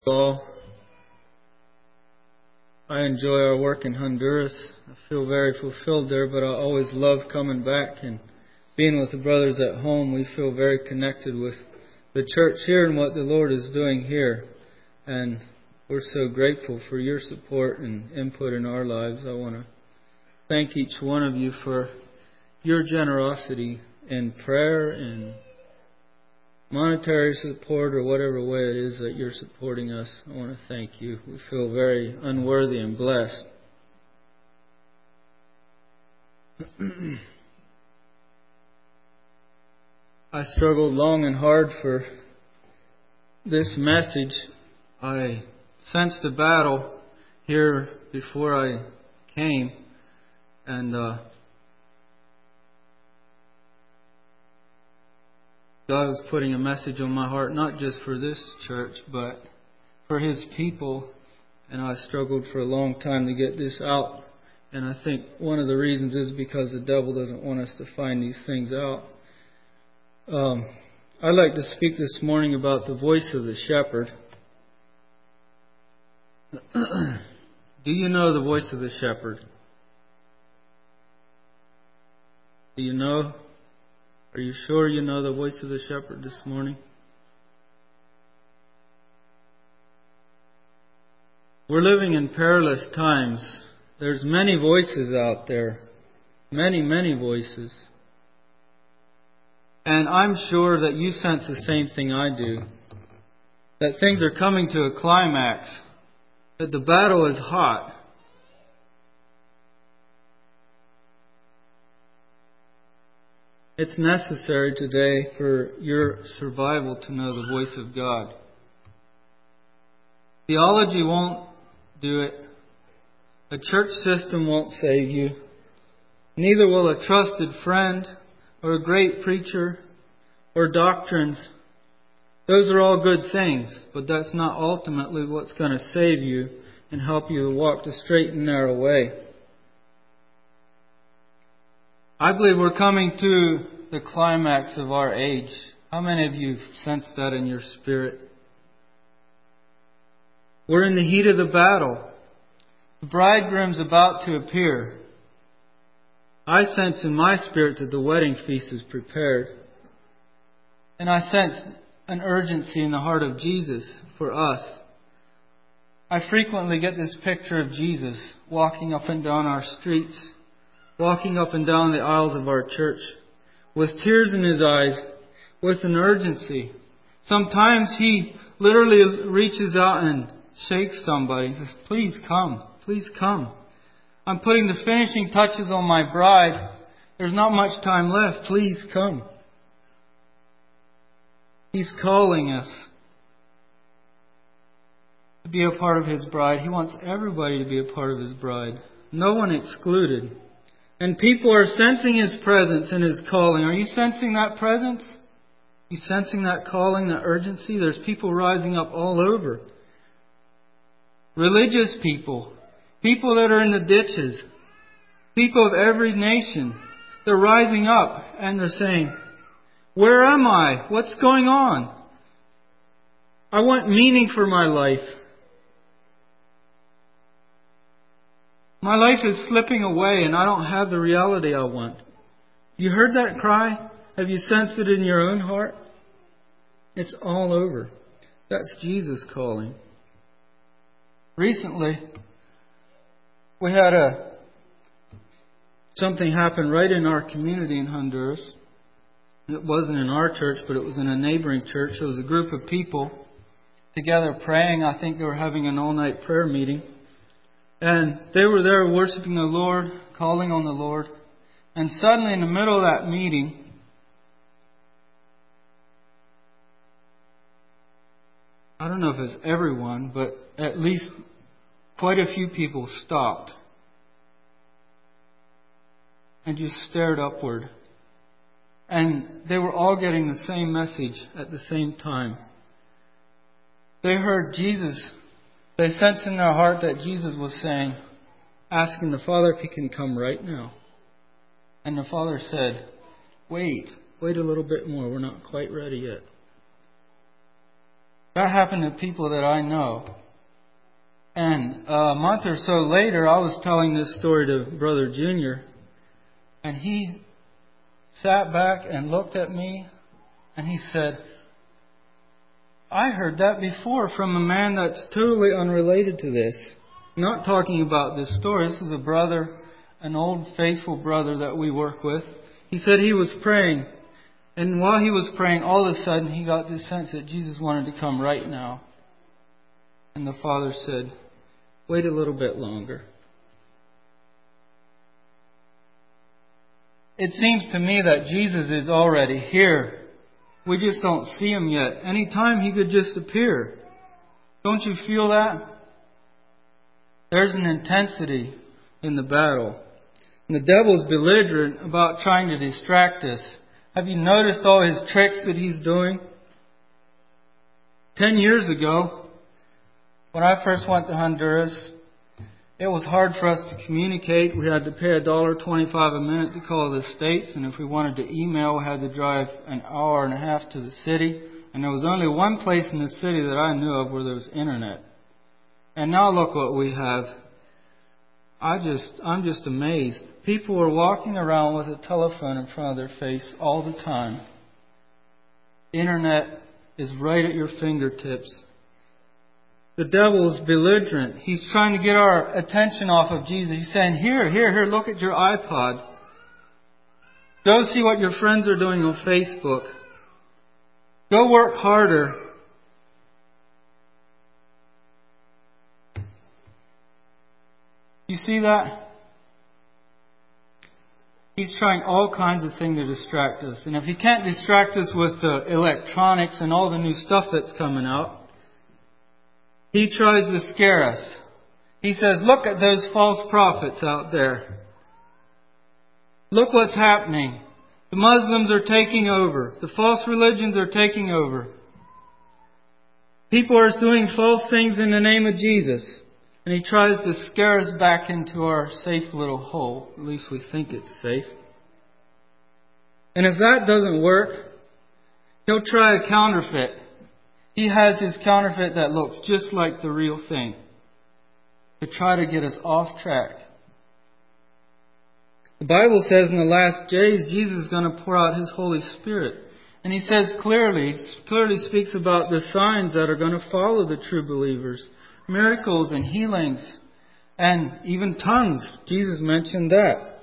All. I enjoy our work in Honduras. I feel very fulfilled there, but I always love coming back and being with the brothers at home. We feel very connected with the church here and what the Lord is doing here. And we're so grateful for your support and input in our lives. I want to thank each one of you for your generosity in prayer and monetary support or whatever way it is that you're supporting us. I want to thank you. We feel very unworthy and blessed. I struggled long and hard for this message. I sensed a battle here before I came, and God was putting a message on my heart, not just for this church, but for His people. And I struggled for a long time to get this out. And I think one of the reasons is because the devil doesn't want us to find these things out. I'd like to speak this morning about the voice of the shepherd. Do you know the voice of the shepherd? Do you know? Are you sure you know the voice of the shepherd this morning? We're living in perilous times. There's many voices out there. Many, many voices. And I'm sure that you sense the same thing I do. That things are coming to a climax. That the battle is hot. It's necessary today for your survival to know the voice of God. Theology won't do it. A church system won't save you. Neither will a trusted friend or a great preacher or doctrines. Those are all good things, but that's not ultimately what's going to save you and help you to walk the straight and narrow way. I believe we're coming to the climax of our age. How many of you sense that in your spirit? We're in the heat of the battle. The bridegroom's about to appear. I sense in my spirit that the wedding feast is prepared. And I sense an urgency in the heart of Jesus for us. I frequently get this picture of Jesus walking up and down our streets, walking up and down the aisles of our church, with tears in His eyes, with an urgency. Sometimes He literally reaches out and shakes somebody and says, "Please come, please come. I'm putting the finishing touches on my bride. There's not much time left. Please come." He's calling us to be a part of His bride. He wants everybody to be a part of His bride. No one excluded. And people are sensing His presence and His calling. Are you sensing that presence? Are you sensing that calling, that urgency? There's people rising up all over. Religious people. People that are in the ditches. People of every nation. They're rising up and they're saying, "Where am I? What's going on? I want meaning for my life. My life is slipping away and I don't have the reality I want." You heard that cry? Have you sensed it in your own heart? It's all over. That's Jesus calling. Recently, we had something happen right in our community in Honduras. It wasn't in our church, but it was in a neighboring church. It was a group of people together praying. I think they were having an all-night prayer meeting. And they were there worshiping the Lord, calling on the Lord. And suddenly in the middle of that meeting, I don't know if it's everyone, but at least quite a few people stopped and just stared upward. And they were all getting the same message at the same time. They heard Jesus. They sensed in their heart that Jesus was saying, asking the Father if He can come right now. And the Father said, wait a little bit more. We're not quite ready yet. That happened to people that I know. And a month or so later, I was telling this story to Brother Junior, and he sat back and looked at me, and he said, I heard that before from a man that's totally unrelated to this. I'm not talking about this story. This is a brother, an old faithful brother that we work with. He said he was praying, and while he was praying, all of a sudden he got this sense that Jesus wanted to come right now. And the Father said, wait a little bit longer. It seems to me that Jesus is already here. We just don't see Him yet. Anytime He could just appear. Don't you feel that? There's an intensity in the battle. And the devil's belligerent about trying to distract us. Have you noticed all his tricks that he's doing? 10 years ago, when I first went to Honduras, it was hard for us to communicate. We had to pay $1.25 a minute to call the States, and if we wanted to email, we had to drive an hour and a half to the city. And there was only one place in the city that I knew of where there was internet. And now look what we have. I'm just amazed. People are walking around with a telephone in front of their face all the time. Internet is right at your fingertips. The devil is belligerent. He's trying to get our attention off of Jesus. He's saying, here, look at your iPod. Go see what your friends are doing on Facebook. Go work harder. You see that? He's trying all kinds of things to distract us. And if he can't distract us with the electronics and all the new stuff that's coming out, he tries to scare us. He says, look at those false prophets out there. Look what's happening. The Muslims are taking over. The false religions are taking over. People are doing false things in the name of Jesus. And he tries to scare us back into our safe little hole. At least we think it's safe. And if that doesn't work, he'll try a counterfeit. He has his counterfeit that looks just like the real thing, to try to get us off track. The Bible says in the last days, Jesus is going to pour out His Holy Spirit. And He says clearly speaks about the signs that are going to follow the true believers. Miracles and healings and even tongues. Jesus mentioned that.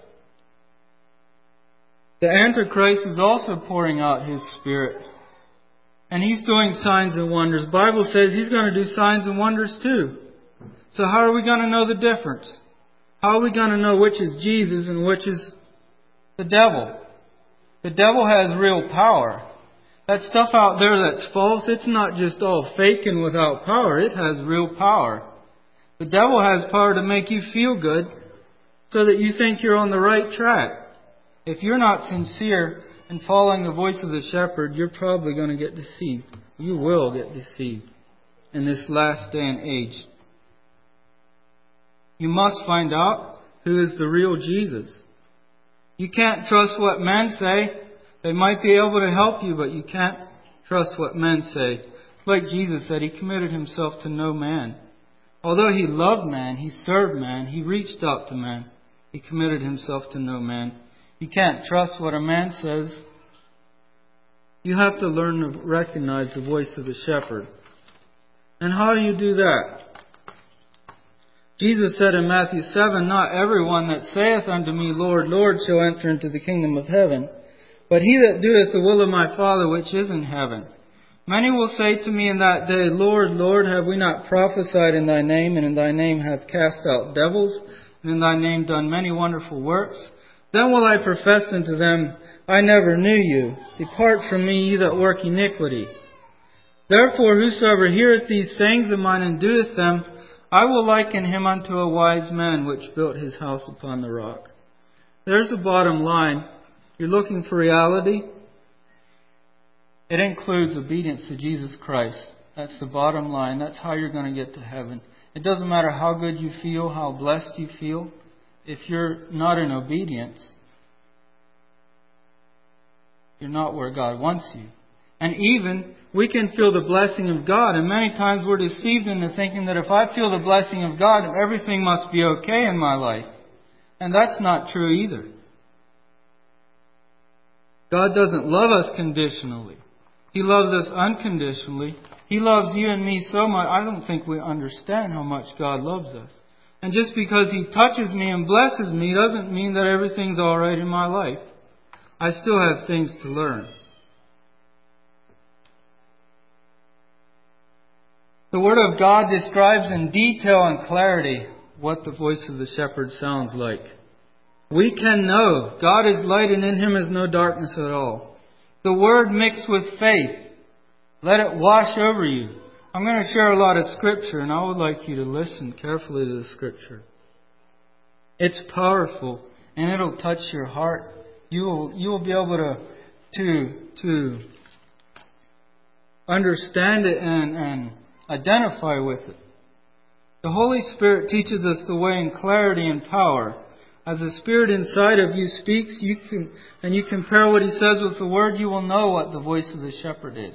The Antichrist is also pouring out his Spirit. And he's doing signs and wonders. The Bible says he's going to do signs and wonders too. So how are we going to know the difference? How are we going to know which is Jesus and which is the devil? The devil has real power. That stuff out there that's false, it's not just all fake and without power. It has real power. The devil has power to make you feel good so that you think you're on the right track. If you're not sincere in following the voice of the shepherd, you're probably going to get deceived. You will get deceived in this last day and age. You must find out who is the real Jesus. You can't trust what men say. They might be able to help you, but you can't trust what men say. Like Jesus said, He committed Himself to no man. Although He loved man, He served man, He reached out to man. He committed Himself to no man. You can't trust what a man says. You have to learn to recognize the voice of the shepherd. And how do you do that? Jesus said in Matthew 7, not everyone that saith unto me, Lord, Lord, shall enter into the kingdom of heaven, but he that doeth the will of my Father which is in heaven. Many will say to me in that day, Lord, Lord, have we not prophesied in Thy name, and in Thy name have cast out devils, and in Thy name done many wonderful works? Then will I profess unto them, I never knew you. Depart from me, ye that work iniquity. Therefore, whosoever heareth these sayings of mine and doeth them, I will liken him unto a wise man which built his house upon the rock. There's the bottom line. You're looking for reality? It includes obedience to Jesus Christ. That's the bottom line. That's how you're going to get to heaven. It doesn't matter how good you feel, how blessed you feel. If you're not in obedience, you're not where God wants you. And even we can feel the blessing of God. And many times we're deceived into thinking that if I feel the blessing of God, everything must be okay in my life. And that's not true either. God doesn't love us conditionally. He loves us unconditionally. He loves you and me so much. I don't think we understand how much God loves us. And just because He touches me and blesses me doesn't mean that everything's all right in my life. I still have things to learn. The Word of God describes in detail and clarity what the voice of the shepherd sounds like. We can know God is light and in Him is no darkness at all. The Word mixed with faith. Let it wash over you. I'm going to share a lot of Scripture, and I would like you to listen carefully to the Scripture. It's powerful, and it'll touch your heart. You will be able to understand it and identify with it. The Holy Spirit teaches us the way in clarity and power. As the Spirit inside of you speaks, you compare what He says with the Word, you will know what the voice of the shepherd is.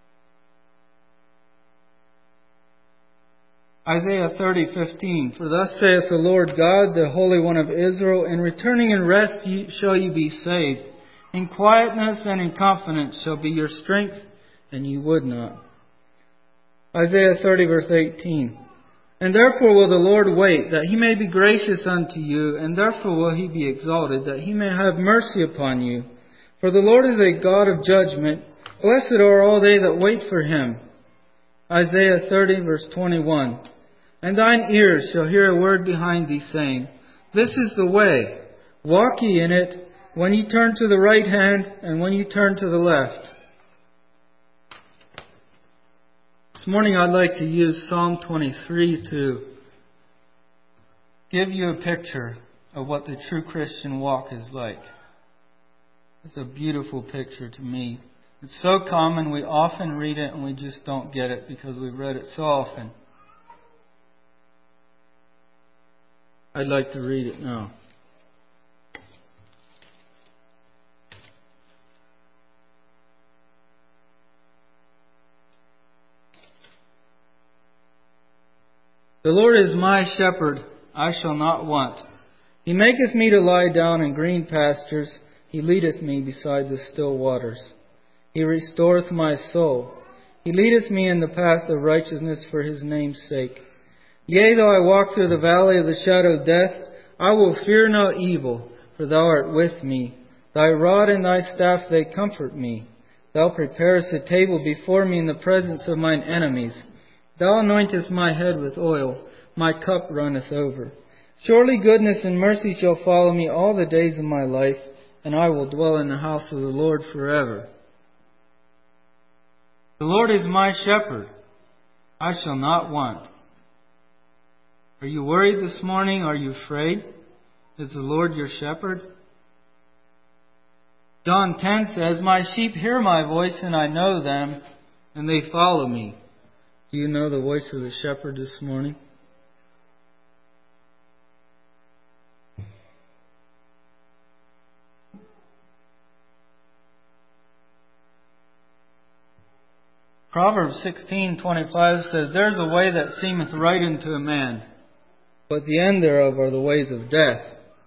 Isaiah 30:15. For thus saith the Lord God, the Holy One of Israel, in returning and rest shall you be saved. In quietness and in confidence shall be your strength, and you would not. Isaiah 30 verse 18. And therefore will the Lord wait, that He may be gracious unto you, and therefore will He be exalted, that He may have mercy upon you. For the Lord is a God of judgment. Blessed are all they that wait for Him. Isaiah 30 verse 21. And thine ears shall hear a word behind thee, saying, This is the way, walk ye in it, when ye turn to the right hand, and when ye turn to the left. This morning I'd like to use Psalm 23 to give you a picture of what the true Christian walk is like. It's a beautiful picture to me. It's so common, we often read it and we just don't get it because we've read it so often. I'd like to read it now. The Lord is my shepherd, I shall not want. He maketh me to lie down in green pastures. He leadeth me beside the still waters. He restoreth my soul. He leadeth me in the path of righteousness for His name's sake. Yea, though I walk through the valley of the shadow of death, I will fear no evil, for Thou art with me. Thy rod and Thy staff, they comfort me. Thou preparest a table before me in the presence of mine enemies. Thou anointest my head with oil, my cup runneth over. Surely goodness and mercy shall follow me all the days of my life, and I will dwell in the house of the Lord forever. The Lord is my shepherd, I shall not want. Are you worried this morning? Are you afraid? Is the Lord your shepherd? John 10 says, My sheep hear my voice, and I know them, and they follow me. Do you know the voice of the shepherd this morning? Proverbs 16:25 says, There's a way that seemeth right unto a man, but the end thereof are the ways of death.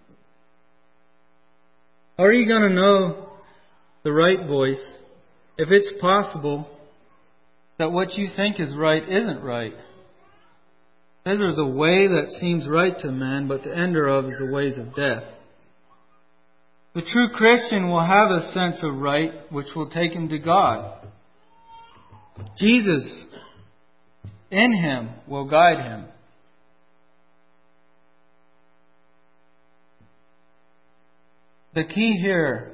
How are you going to know the right voice if it's possible that what you think is right isn't right? It says there's a way that seems right to man, but the end thereof is the ways of death. The true Christian will have a sense of right, which will take him to God. Jesus, in Him, will guide him. The key here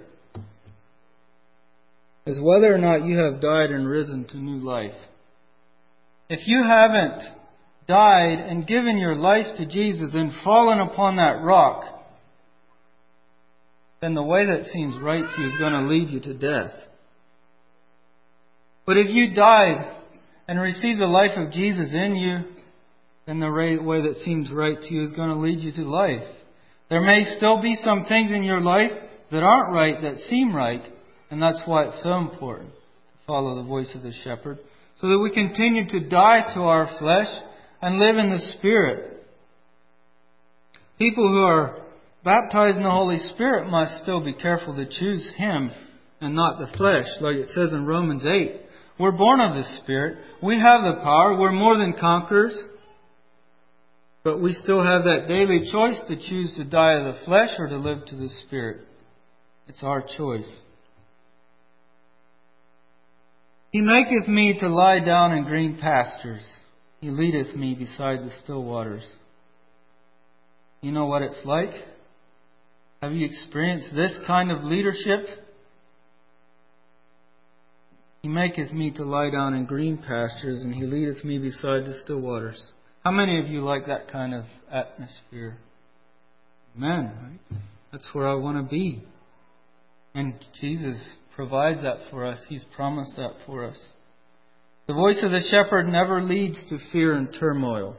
is whether or not you have died and risen to new life. If you haven't died and given your life to Jesus and fallen upon that rock, then the way that seems right to you is going to lead you to death. But if you died and received the life of Jesus in you, then the way that seems right to you is going to lead you to life. There may still be some things in your life that aren't right, that seem right, and that's why it's so important to follow the voice of the shepherd, so that we continue to die to our flesh and live in the Spirit. People who are baptized in the Holy Spirit must still be careful to choose Him and not the flesh, like it says in Romans 8. We're born of the Spirit. We have the power. We're more than conquerors. But we still have that daily choice to choose to die of the flesh or to live to the Spirit. It's our choice. He maketh me to lie down in green pastures. He leadeth me beside the still waters. You know what it's like? Have you experienced this kind of leadership? He maketh me to lie down in green pastures, and He leadeth me beside the still waters. How many of you like that kind of atmosphere? Amen. Right? That's where I want to be. And Jesus provides that for us. He's promised that for us. The voice of the shepherd never leads to fear and turmoil.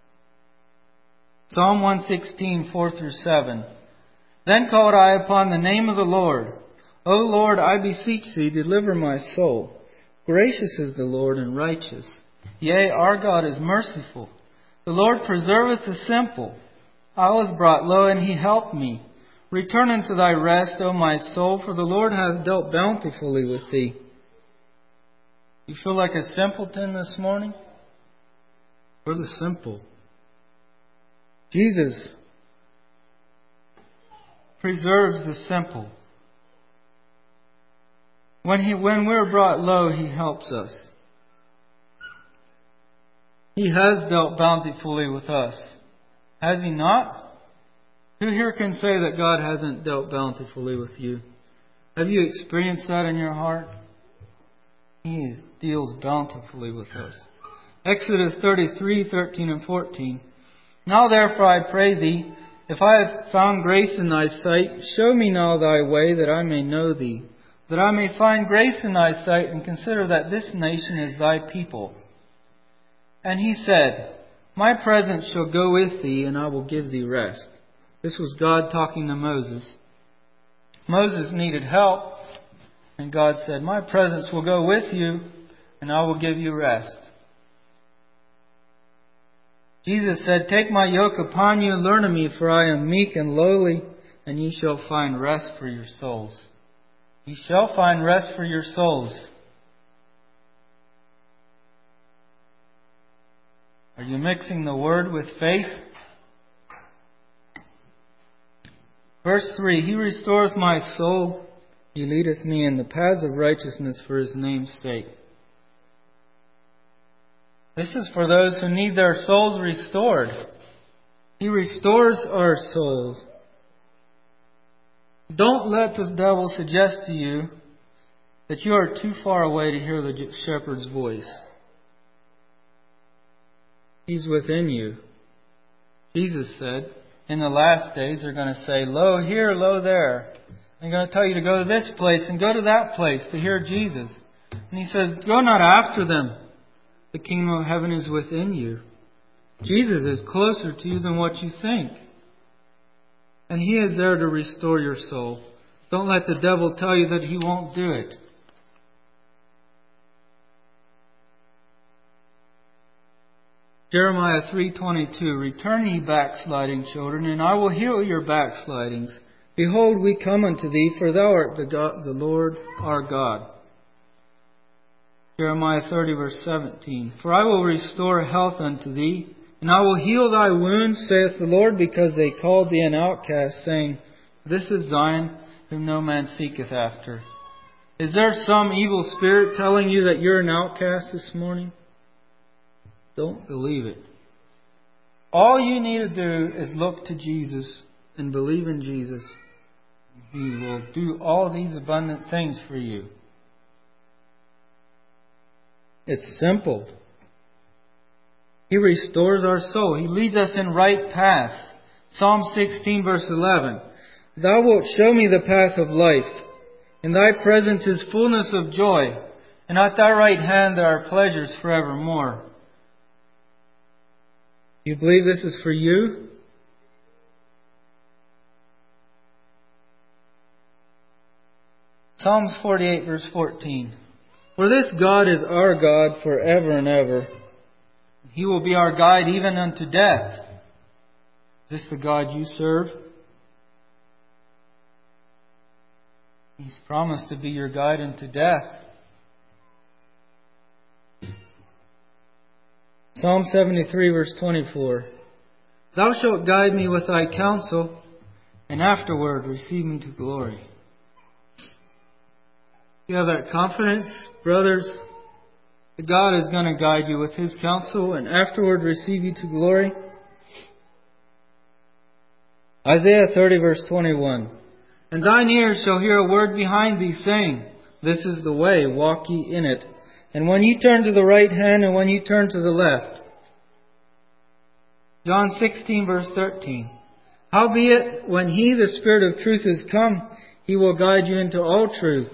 Psalm 116, 4-7. Then called I upon the name of the Lord. O Lord, I beseech Thee, deliver my soul. Gracious is the Lord and righteous. Yea, our God is merciful. The Lord preserveth the simple. I was brought low, and He helped me. Return unto thy rest, O my soul, for the Lord hath dealt bountifully with thee. You feel like a simpleton this morning? We're the simple. Jesus preserves the simple. When we're brought low, He helps us. He has dealt bountifully with us. Has He not? Who here can say that God hasn't dealt bountifully with you? Have you experienced that in your heart? He deals bountifully with us. Exodus 33, 13 and 14. Now therefore I pray Thee, if I have found grace in Thy sight, show me now Thy way, that I may know Thee, that I may find grace in Thy sight, and consider that this nation is Thy people. And He said, My presence shall go with thee, and I will give thee rest. This was God talking to Moses. Moses needed help, and God said, My presence will go with you, and I will give you rest. Jesus said, Take my yoke upon you and learn of me, for I am meek and lowly, and ye shall find rest for your souls. Ye shall find rest for your souls. Are you mixing the word with faith? Verse 3, He restoreth my soul. He leadeth me in the paths of righteousness for His name's sake. This is for those who need their souls restored. He restores our souls. Don't let the devil suggest to you that you are too far away to hear the shepherd's voice. He's within you. Jesus said, in the last days they're going to say, Lo here, lo there. They're going to tell you to go to this place and go to that place to hear Jesus. And He says, go not after them. The kingdom of heaven is within you. Jesus is closer to you than what you think. And He is there to restore your soul. Don't let the devil tell you that He won't do it. Jeremiah 3:22, Return ye backsliding children, and I will heal your backslidings. Behold, we come unto thee, for thou art the Lord our God. Jeremiah 30, verse 17, For I will restore health unto thee, and I will heal thy wounds, saith the Lord, because they called thee an outcast, saying, This is Zion, whom no man seeketh after. Is there some evil spirit telling you that you're an outcast this morning? Don't believe it. All you need to do is look to Jesus and believe in Jesus. He will do all these abundant things for you. It's simple. He restores our soul. He leads us in right paths. Psalm 16, verse 11. Thou wilt show me the path of life. In Thy presence is fullness of joy, and at Thy right hand there are pleasures forevermore. You believe this is for you? Psalms 48, verse 14. For this God is our God forever and ever. He will be our guide even unto death. Is this the God you serve? He's promised to be your guide unto death. Psalm 73 verse 24. Thou shalt guide me with thy counsel, and afterward receive me to glory. You have that confidence, brothers, that God is going to guide you with His counsel and afterward receive you to glory? Isaiah 30 verse 21. And thine ears shall hear a word behind thee saying, This is the way, walk ye in it. And when ye turn to the right hand and when ye turn to the left. John 16 verse 13. Howbeit, when He, the Spirit of truth, is come, He will guide you into all truth.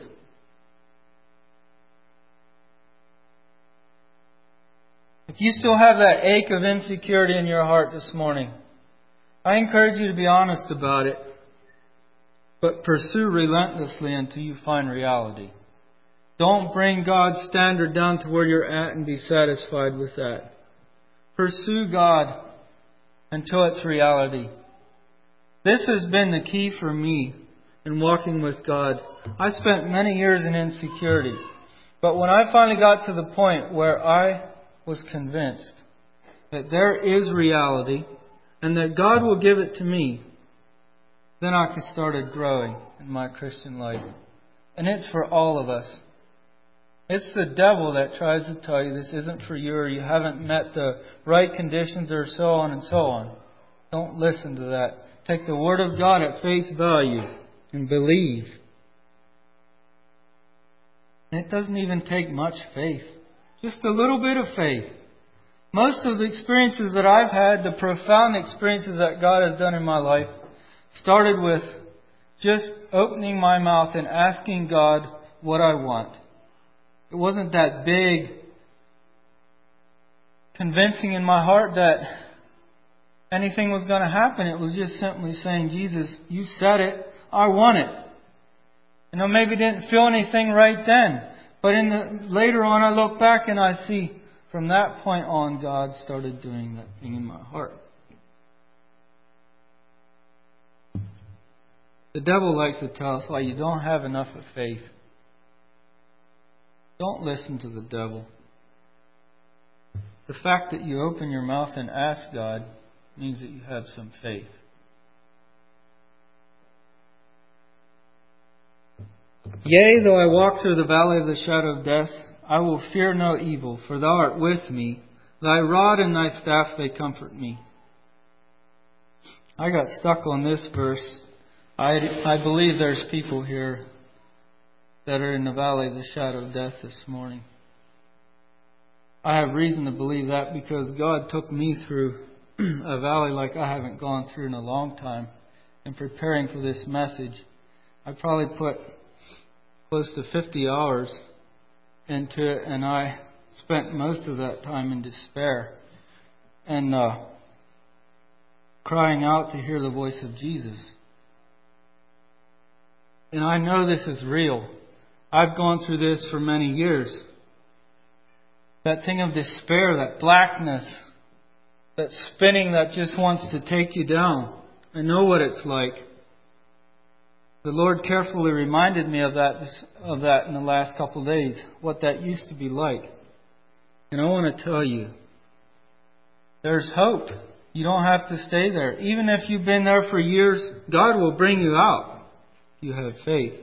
If you still have that ache of insecurity in your heart this morning, I encourage you to be honest about it, but pursue relentlessly until you find reality. Don't bring God's standard down to where you're at and be satisfied with that. Pursue God until it's reality. This has been the key for me in walking with God. I spent many years in insecurity, but when I finally got to the point where I was convinced that there is reality and that God will give it to me, then I started growing in my Christian life. And it's for all of us. It's the devil that tries to tell you this isn't for you or you haven't met the right conditions or so on and so on. Don't listen to that. Take the Word of God at face value and believe. And it doesn't even take much faith. Just a little bit of faith. Most of the experiences that I've had, the profound experiences that God has done in my life, started with just opening my mouth and asking God what I want. It wasn't that big, convincing in my heart that anything was going to happen. It was just simply saying, Jesus, you said it, I want it. And I maybe didn't feel anything right then. But later on I look back and I see from that point on God started doing that thing in my heart. The devil likes to tell us why you don't have enough of faith. Don't listen to the devil. The fact that you open your mouth and ask God means that you have some faith. Yea, though I walk through the valley of the shadow of death, I will fear no evil, for Thou art with me. Thy rod and Thy staff, they comfort me. I got stuck on this verse. I believe there's people here that are in the valley of the shadow of death this morning. I have reason to believe that because God took me through a valley like I haven't gone through in a long time. In preparing for this message, I probably put close to 50 hours into it, and I spent most of that time in despair and crying out to hear the voice of Jesus. And I know this is real. I've gone through this for many years. That thing of despair, that blackness, that spinning that just wants to take you down. I know what it's like. The Lord carefully reminded me of that in the last couple of days, what that used to be like. And I want to tell you, there's hope. You don't have to stay there. Even if you've been there for years, God will bring you out. You have faith.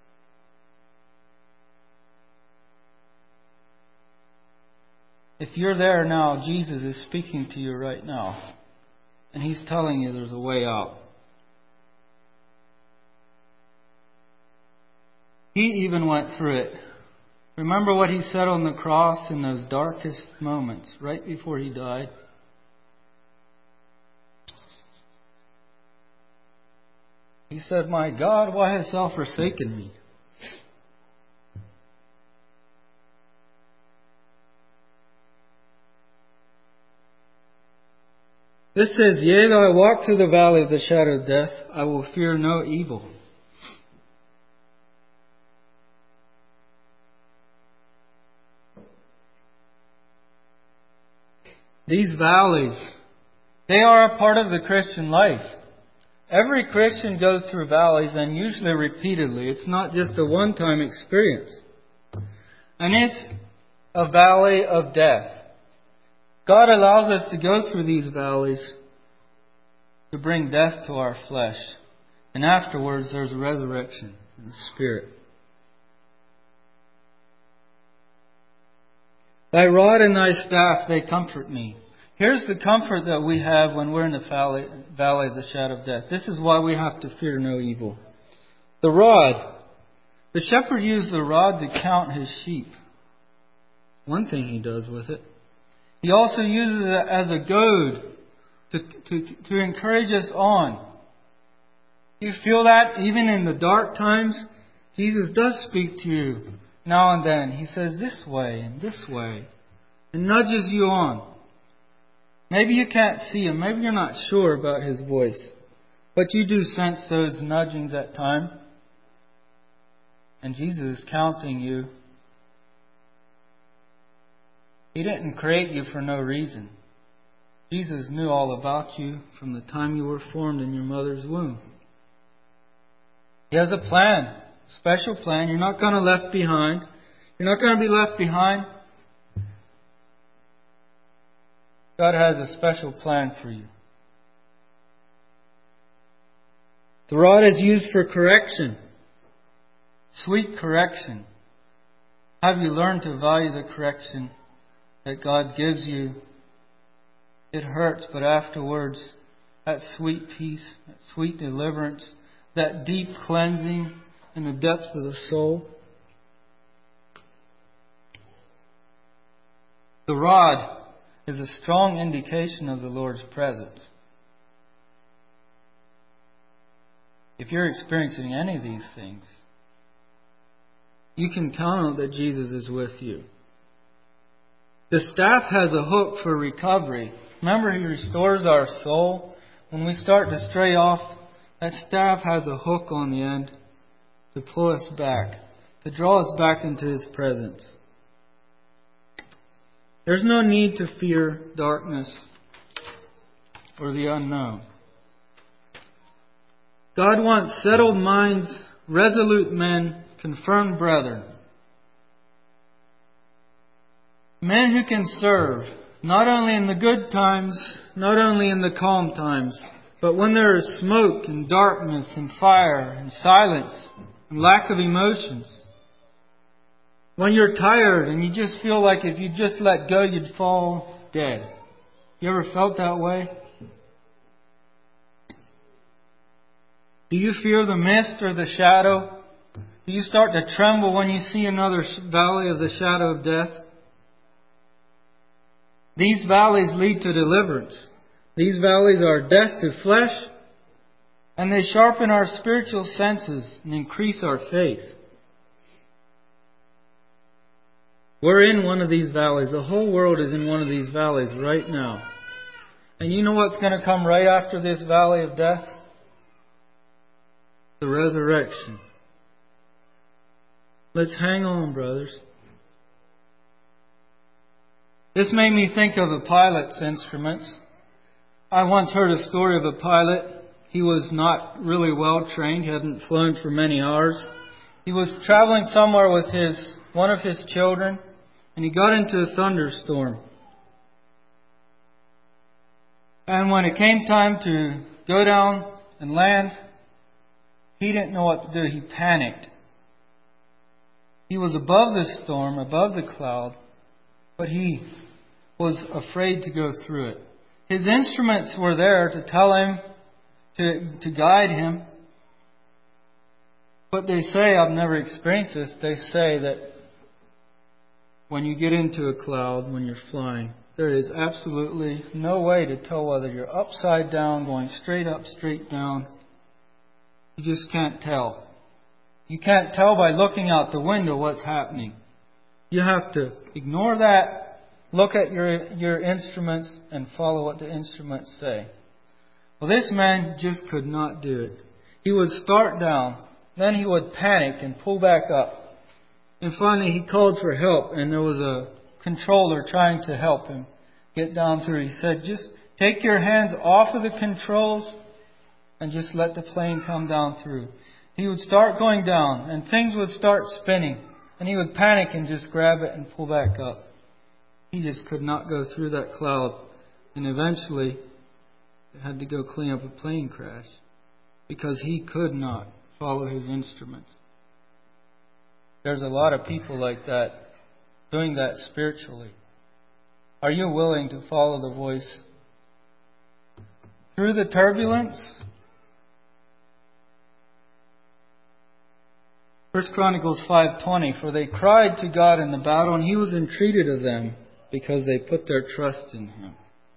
If you're there now, Jesus is speaking to you right now. And He's telling you there's a way out. He even went through it. Remember what He said on the cross in those darkest moments, right before He died? He said, "My God, why hast Thou forsaken me?" This says, "Yea, though I walk through the valley of the shadow of death, I will fear no evil." These valleys, they are a part of the Christian life. Every Christian goes through valleys, and usually repeatedly. It's not just a one-time experience. And it's a valley of death. God allows us to go through these valleys to bring death to our flesh. And afterwards, there's a resurrection in the Spirit. Thy rod and thy staff, they comfort me. Here's the comfort that we have when we're in the valley of the shadow of death. This is why we have to fear no evil. The rod. The shepherd used the rod to count his sheep. One thing he does with it. He also uses it as a goad to encourage us on. You feel that even in the dark times, Jesus does speak to you now and then. He says this way and this way and nudges you on. Maybe you can't see Him. Maybe you're not sure about His voice. But you do sense those nudgings at times. And Jesus is counting you. He didn't create you for no reason. Jesus knew all about you from the time you were formed in your mother's womb. He has a plan, a special plan. You're not going to be left behind. You're not going to be left behind. God has a special plan for you. The rod is used for correction. Sweet correction. Have you learned to value the correction that God gives you? It hurts, but afterwards, that sweet peace, that sweet deliverance, that deep cleansing in the depths of the soul. The rod is a strong indication of the Lord's presence. If you're experiencing any of these things, you can count on that Jesus is with you. The staff has a hook for recovery. Remember, He restores our soul. When we start to stray off, that staff has a hook on the end to pull us back, to draw us back into His presence. There's no need to fear darkness or the unknown. God wants settled minds, resolute men, confirmed brethren. Men who can serve, not only in the good times, not only in the calm times, but when there is smoke and darkness and fire and silence and lack of emotions. When you're tired and you just feel like if you just let go, you'd fall dead. You ever felt that way? Do you fear the mist or the shadow? Do you start to tremble when you see another valley of the shadow of death? These valleys lead to deliverance. These valleys are death to flesh, and they sharpen our spiritual senses and increase our faith. We're in one of these valleys. The whole world is in one of these valleys right now. And you know what's going to come right after this valley of death? The resurrection. Let's hang on, brothers. This made me think of a pilot's instruments. I once heard a story of a pilot. He was not really well trained. He hadn't flown for many hours. He was traveling somewhere with one of his children, and he got into a thunderstorm. And when it came time to go down and land, he didn't know what to do. He panicked. He was above the storm, above the cloud, but he was afraid to go through it. His instruments were there to tell him, to guide him. But they say, I've never experienced this, they say that when you get into a cloud, when you're flying, there is absolutely no way to tell whether you're upside down, going straight up, straight down. You just can't tell. You can't tell by looking out the window what's happening. You have to ignore that, look at your instruments, and follow what the instruments say. Well, this man just could not do it. He would start down, then he would panic and pull back up. And finally he called for help, and there was a controller trying to help him get down through. He said, just take your hands off of the controls and just let the plane come down through. He would start going down and things would start spinning. And he would panic and just grab it and pull back up. He just could not go through that cloud. And eventually, they had to go clean up a plane crash because he could not follow his instruments. There's a lot of people like that, doing that spiritually. Are you willing to follow the voice through the turbulence? 1 Chronicles 5:20, for they cried to God in the battle, and He was entreated of them, because they put their trust in Him.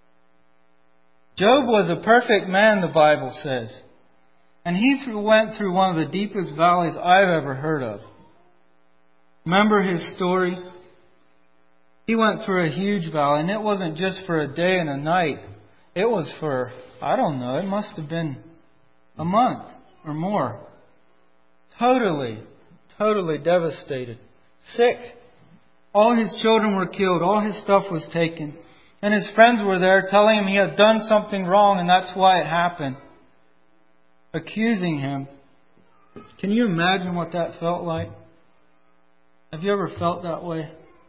Job was a perfect man, the Bible says. And he went through one of the deepest valleys I've ever heard of. Remember his story? He went through a huge valley, and it wasn't just for a day and a night. It was for, I don't know, it must have been a month or more. Totally devastated. Sick. All his children were killed. All his stuff was taken. And his friends were there telling him he had done something wrong and that's why it happened. Accusing him. Can you imagine what that felt like? Have you ever felt that way?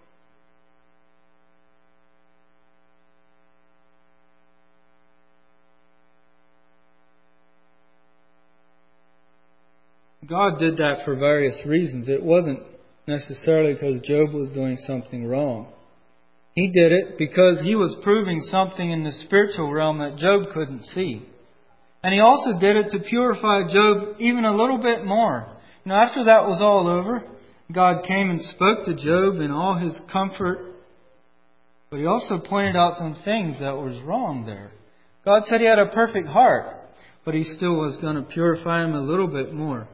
God did that for various reasons. It wasn't necessarily because Job was doing something wrong. He did it because He was proving something in the spiritual realm that Job couldn't see. And He also did it to purify Job even a little bit more. Now, after that was all over, God came and spoke to Job in all His comfort. But He also pointed out some things that was wrong there. God said He had a perfect heart, but He still was going to purify him a little bit more.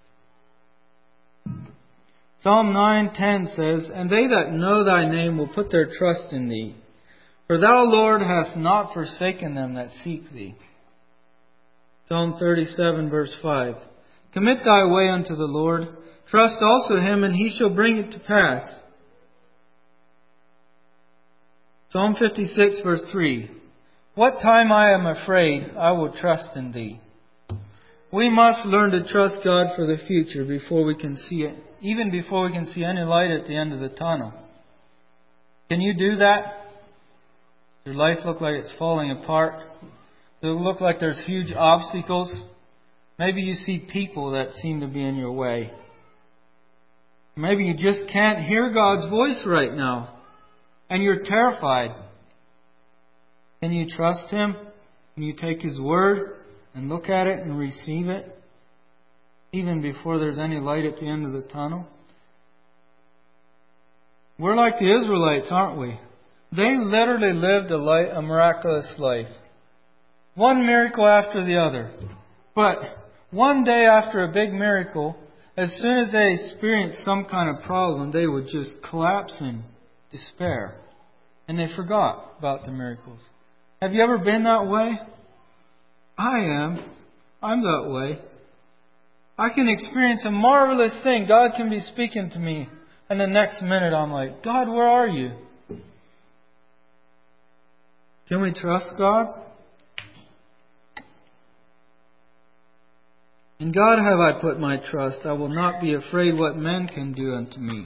Psalm 9:10 says, and they that know Thy name will put their trust in Thee. For Thou, Lord, hast not forsaken them that seek Thee. Psalm 37 verse 5. Commit thy way unto the Lord. Trust also Him, and He shall bring it to pass. Psalm 56 verse 3. What time I am afraid, I will trust in Thee. We must learn to trust God for the future before we can see it. Even before we can see any light at the end of the tunnel. Can you do that? Does your life look like it's falling apart? Does it look like there's huge obstacles? Maybe you see people that seem to be in your way. Maybe you just can't hear God's voice right now. And you're terrified. Can you trust Him? Can you take His word and look at it and receive it? Even before there's any light at the end of the tunnel. We're like the Israelites, aren't we? They literally lived a miraculous life. One miracle after the other. But one day after a big miracle, as soon as they experienced some kind of problem, they would just collapse in despair. And they forgot about the miracles. Have you ever been that way? I am. I'm that way. I can experience a marvelous thing. God can be speaking to me. And the next minute I'm like, God, where are you? Can we trust God? In God have I put my trust. I will not be afraid what men can do unto me.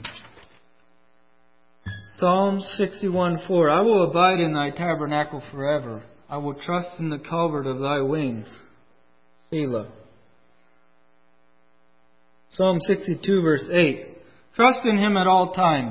Psalm 61:4. I will abide in Thy tabernacle forever. I will trust in the covert of Thy wings. Selah. Psalm 62 verse 8. Trust in Him at all times.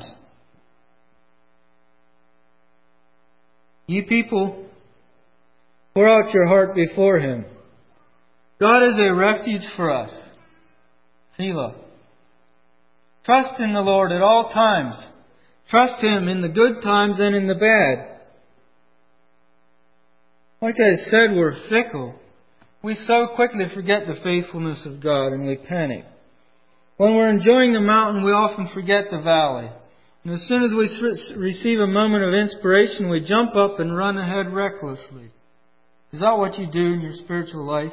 Ye people, pour out your heart before Him. God is a refuge for us. Selah. Trust in the Lord at all times. Trust Him in the good times and in the bad. Like I said, we're fickle. We so quickly forget the faithfulness of God and we panic. When we're enjoying the mountain, we often forget the valley. And as soon as we receive a moment of inspiration, we jump up and run ahead recklessly. Is that what you do in your spiritual life?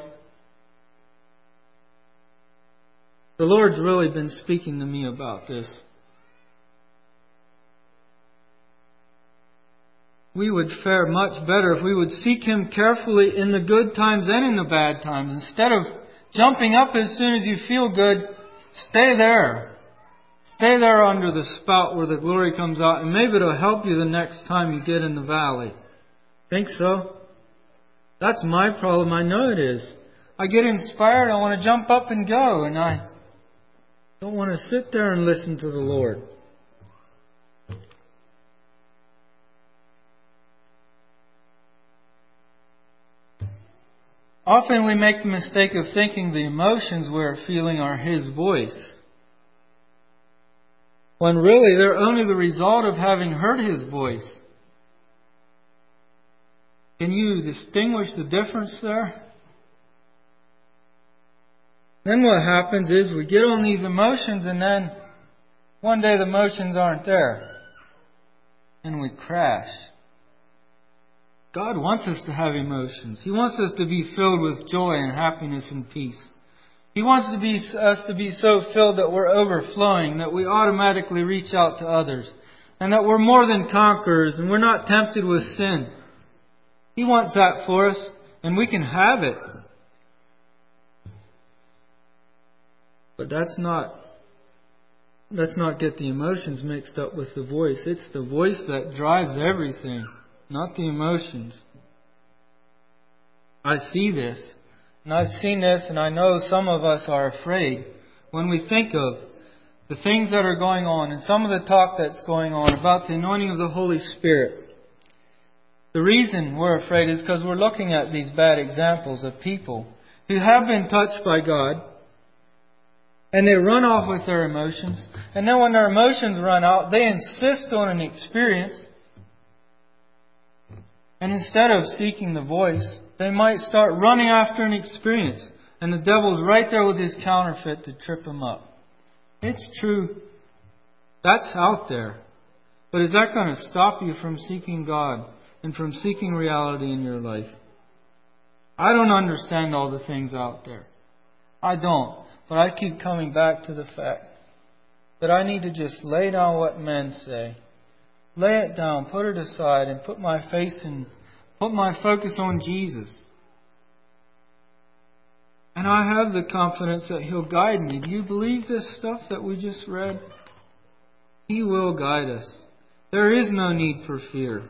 The Lord's really been speaking to me about this. we would fare much better if we would seek Him carefully in the good times and in the bad times. Instead of jumping up as soon as you feel good, stay there. Stay there under the spout where the glory comes out, and maybe it'll help you the next time you get in the valley. Think so? That's my problem. I know it is. I get inspired. I want to jump up and go, and I don't want to sit there and listen to the Lord. Often we make the mistake of thinking the emotions we're feeling are His voice, when really they're only the result of having heard His voice. Can you distinguish the difference there? Then what happens is we get on these emotions, and then one day the emotions aren't there, and we crash. God wants us to have emotions. He wants us to be filled with joy and happiness and peace. He wants us to be so filled that we're overflowing, that we automatically reach out to others, and that we're more than conquerors and we're not tempted with sin. He wants that for us, and we can have it. But let's not get the emotions mixed up with the voice. It's the voice that drives everything, not the emotions. I see this, and I've seen this, and I know some of us are afraid when we think of the things that are going on and some of the talk that's going on about the anointing of the Holy Spirit. The reason we're afraid is because we're looking at these bad examples of people who have been touched by God, and they run off with their emotions. And then when their emotions run out, they insist on an experience. And instead of seeking the voice, they might start running after an experience. And the devil's right there with his counterfeit to trip them up. It's true. That's out there. But is that going to stop you from seeking God and from seeking reality in your life? I don't understand all the things out there. I don't. But I keep coming back to the fact that I need to just lay down what men say. Lay it down, put it aside, and put my focus on Jesus. And I have the confidence that He'll guide me. Do you believe this stuff that we just read? He will guide us. There is no need for fear.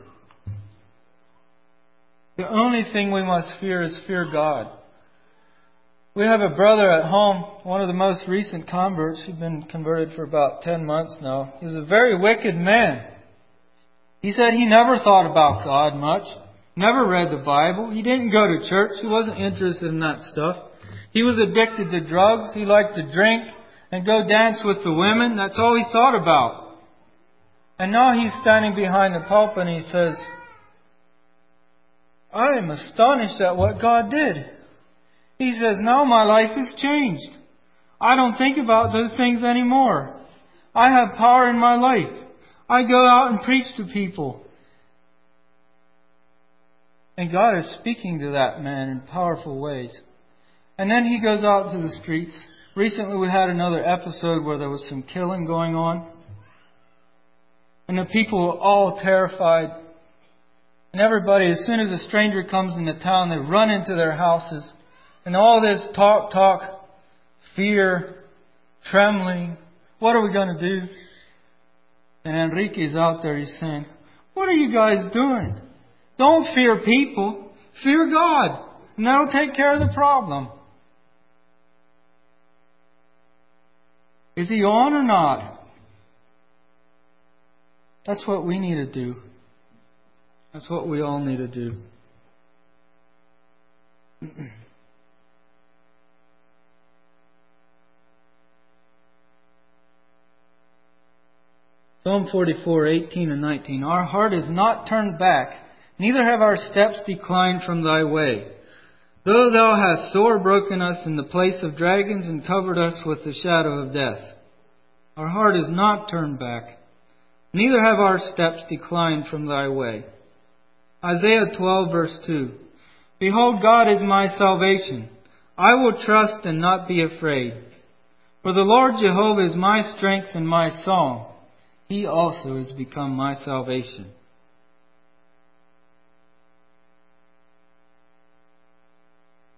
The only thing we must fear is fear God. We have a brother at home, one of the most recent converts. He's been converted for about 10 months now. He was a very wicked man. He said he never thought about God much, never read the Bible. He didn't go to church. He wasn't interested in that stuff. He was addicted to drugs. He liked to drink and go dance with the women. That's all he thought about. And now he's standing behind the pulpit and he says, I am astonished at what God did. He says, now my life has changed. I don't think about those things anymore. I have power in my life. I go out and preach to people. And God is speaking to that man in powerful ways. And then he goes out to the streets. Recently we had another episode where there was some killing going on. And the people were all terrified. And everybody, as soon as a stranger comes into town, they run into their houses. And all this talk, fear, trembling. What are we going to do? And Enrique's out there, he's saying, what are you guys doing? Don't fear people. Fear God. And that'll take care of the problem. Is he on or not? That's what we need to do. That's what we all need to do. Psalm 44, 18 and 19. Our heart is not turned back, neither have our steps declined from thy way. Though thou hast sore broken us in the place of dragons and covered us with the shadow of death. Our heart is not turned back, neither have our steps declined from thy way. Isaiah 12, verse 2. Behold, God is my salvation. I will trust and not be afraid. For the Lord Jehovah is my strength and my song. He also has become my salvation.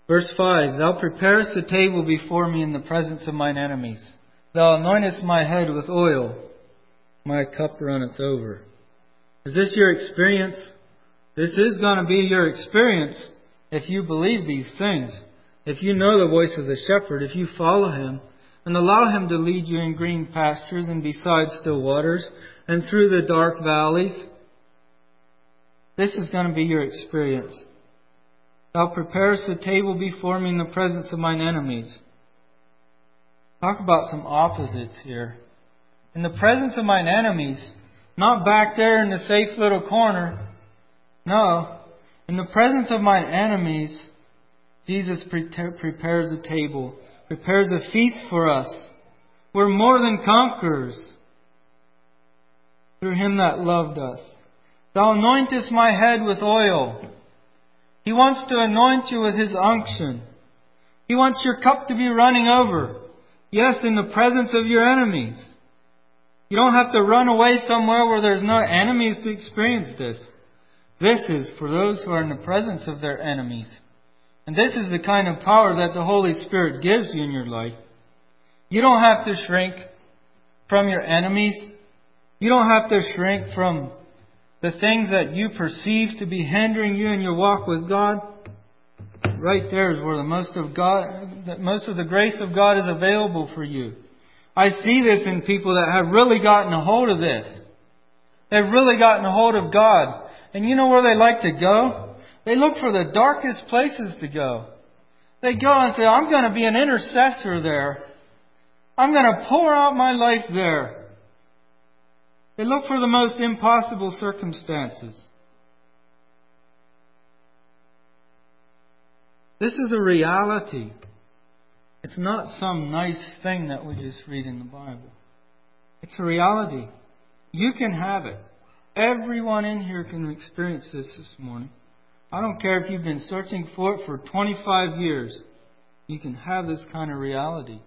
Verse 5, Thou preparest a table before me in the presence of mine enemies. Thou anointest my head with oil. My cup runneth over. Is this your experience? This is going to be your experience if you believe these things. If you know the voice of the shepherd, if you follow him and allow him to lead you in green pastures and beside still waters and through the dark valleys, this is going to be your experience. Thou preparest a table before me in the presence of mine enemies. Talk about some opposites here. In the presence of mine enemies, not back there in the safe little corner. No, in the presence of mine enemies, Jesus prepares a table, prepares a feast for us. We're more than conquerors through Him that loved us. Thou anointest my head with oil. He wants to anoint you with His unction. He wants your cup to be running over. Yes, in the presence of your enemies. You don't have to run away somewhere where there's no enemies to experience this. This is for those who are in the presence of their enemies. And this is the kind of power that the Holy Spirit gives you in your life. You don't have to shrink from your enemies. You don't have to shrink from the things that you perceive to be hindering you in your walk with God. Right there is where most of the grace of God is available for you. I see this in people that have really gotten a hold of this. They've really gotten a hold of God. And you know where they like to go? They look for the darkest places to go. They go and say, I'm going to be an intercessor there. I'm going to pour out my life there. They look for the most impossible circumstances. This is a reality. It's not some nice thing that we just read in the Bible. It's a reality. You can have it. Everyone in here can experience this morning. I don't care if you've been searching for it for 25 years. You can have this kind of reality.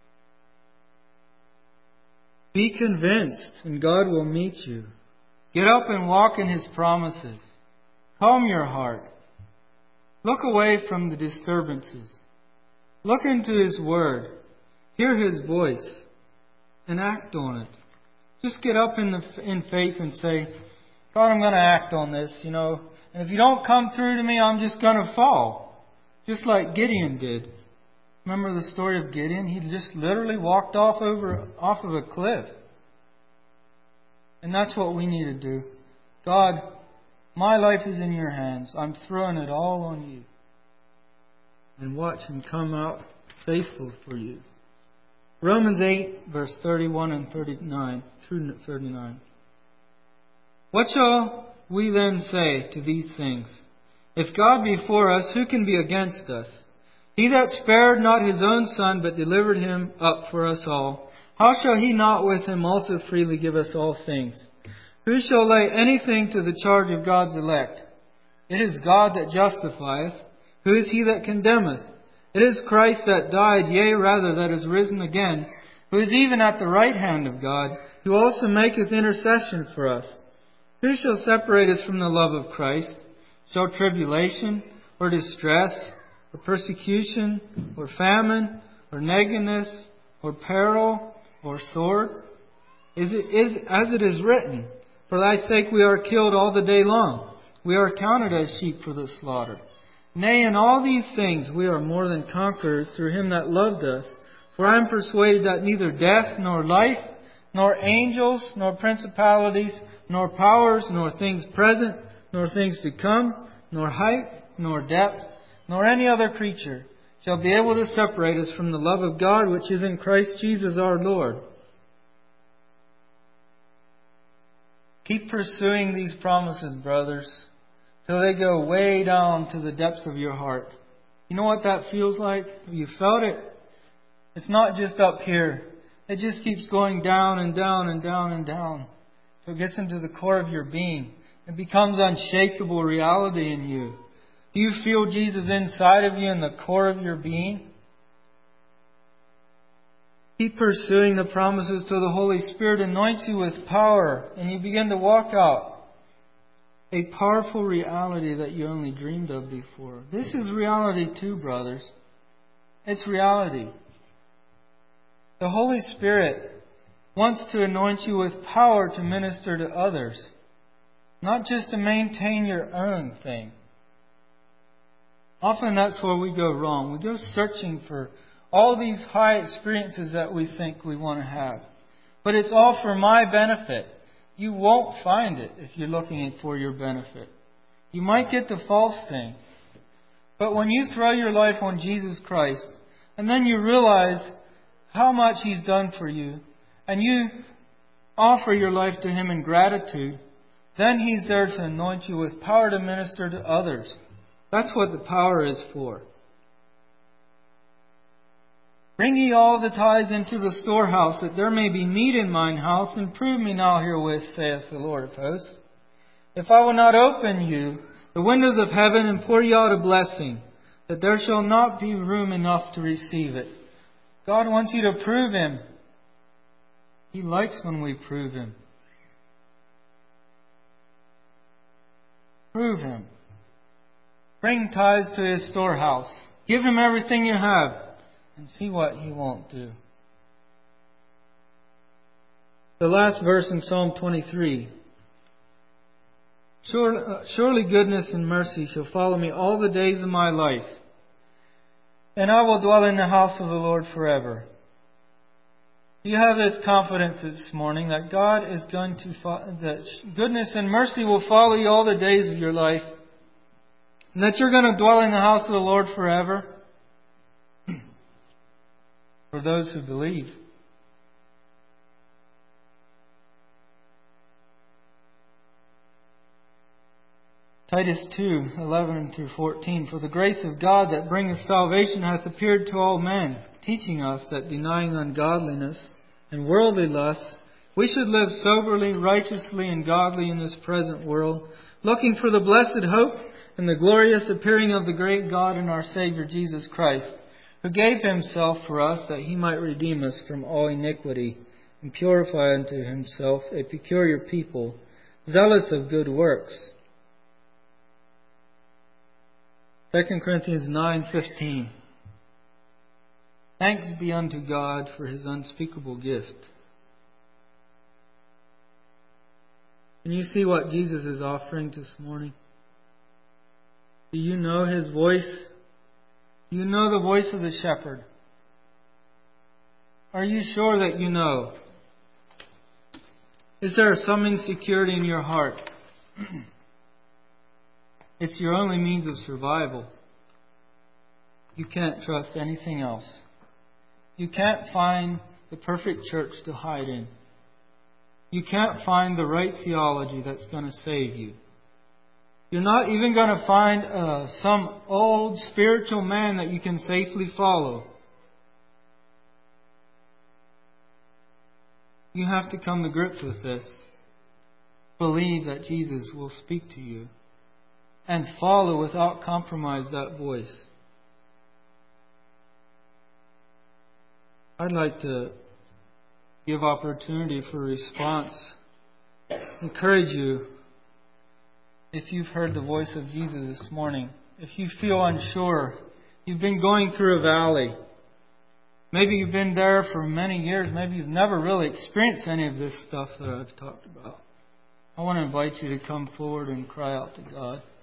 Be convinced, and God will meet you. Get up and walk in His promises. Calm your heart. Look away from the disturbances. Look into His Word. Hear His voice. And act on it. Just get up in faith and say, God, I'm going to act on this, And if you don't come through to me, I'm just going to fall. Just like Gideon did. Remember the story of Gideon? He just literally walked off of a cliff. And that's what we need to do. God, my life is in your hands. I'm throwing it all on you. And watch Him come out faithful for you. Romans 8, verse 31 and 39 through 39. What shall we then say to these things? If God be for us, who can be against us? He that spared not His own Son, but delivered Him up for us all, how shall He not with Him also freely give us all things? Who shall lay anything to the charge of God's elect? It is God that justifieth. Who is he that condemneth? It is Christ that died, yea, rather that is risen again, who is even at the right hand of God, who also maketh intercession for us. Who shall separate us from the love of Christ? Shall tribulation, or distress, or persecution, or famine, or nakedness, or peril, or sword? As it is written, For thy sake we are killed all the day long. We are counted as sheep for the slaughter. Nay, in all these things we are more than conquerors through Him that loved us. For I am persuaded that neither death, nor life, nor angels, nor principalities, nor powers, nor things present, nor things to come, nor height, nor depth, nor any other creature shall be able to separate us from the love of God which is in Christ Jesus our Lord. Keep pursuing these promises, brothers, till they go way down to the depths of your heart. You know what that feels like? Have you felt it? It's not just up here. It just keeps going down and down and down and down. So it gets into the core of your being. It becomes unshakable reality in you. Do you feel Jesus inside of you in the core of your being? Keep pursuing the promises till the Holy Spirit anoints you with power and you begin to walk out a powerful reality that you only dreamed of before. This is reality too, brothers. It's reality. The Holy Spirit wants to anoint you with power to minister to others, not just to maintain your own thing. Often that's where we go wrong. We go searching for all these high experiences that we think we want to have. But it's all for my benefit. You won't find it if you're looking for your benefit. You might get the false thing. But when you throw your life on Jesus Christ, and then you realize how much He's done for you, and you offer your life to Him in gratitude, then He's there to anoint you with power to minister to others. That's what the power is for. Bring ye all the tithes into the storehouse, that there may be meat in mine house, and prove me now herewith, saith the Lord of hosts. If I will not open you the windows of heaven and pour you out a blessing, that there shall not be room enough to receive it. God wants you to prove Him. He likes when we prove Him. Prove Him. Bring tithes to His storehouse. Give Him everything you have, and see what He won't do. The last verse in Psalm 23. Surely goodness and mercy shall follow me all the days of my life, and I will dwell in the house of the Lord forever. You have this confidence this morning that God is going to that goodness and mercy will follow you all the days of your life, and that you're going to dwell in the house of the Lord forever. For those who believe. Titus 2:11-14. For the grace of God that bringeth salvation hath appeared to all men, teaching us that denying ungodliness and worldly lusts, we should live soberly, righteously, and godly in this present world, looking for the blessed hope and the glorious appearing of the great God and our Savior Jesus Christ, who gave Himself for us that He might redeem us from all iniquity and purify unto Himself a peculiar people, zealous of good works. 2 Corinthians 9:15. Thanks be unto God for His unspeakable gift. Can you see what Jesus is offering this morning? Do you know His voice? Do you know the voice of the shepherd? Are you sure that you know? Is there some insecurity in your heart? It's your only means of survival. You can't trust anything else. You can't find the perfect church to hide in. You can't find the right theology that's going to save you. You're not even going to find some old spiritual man that you can safely follow. You have to come to grips with this. Believe that Jesus will speak to you. And follow without compromise that voice. I'd like to give opportunity for response. Encourage you, if you've heard the voice of Jesus this morning, if you feel unsure, you've been going through a valley. Maybe you've been there for many years. Maybe you've never really experienced any of this stuff that I've talked about. I want to invite you to come forward and cry out to God.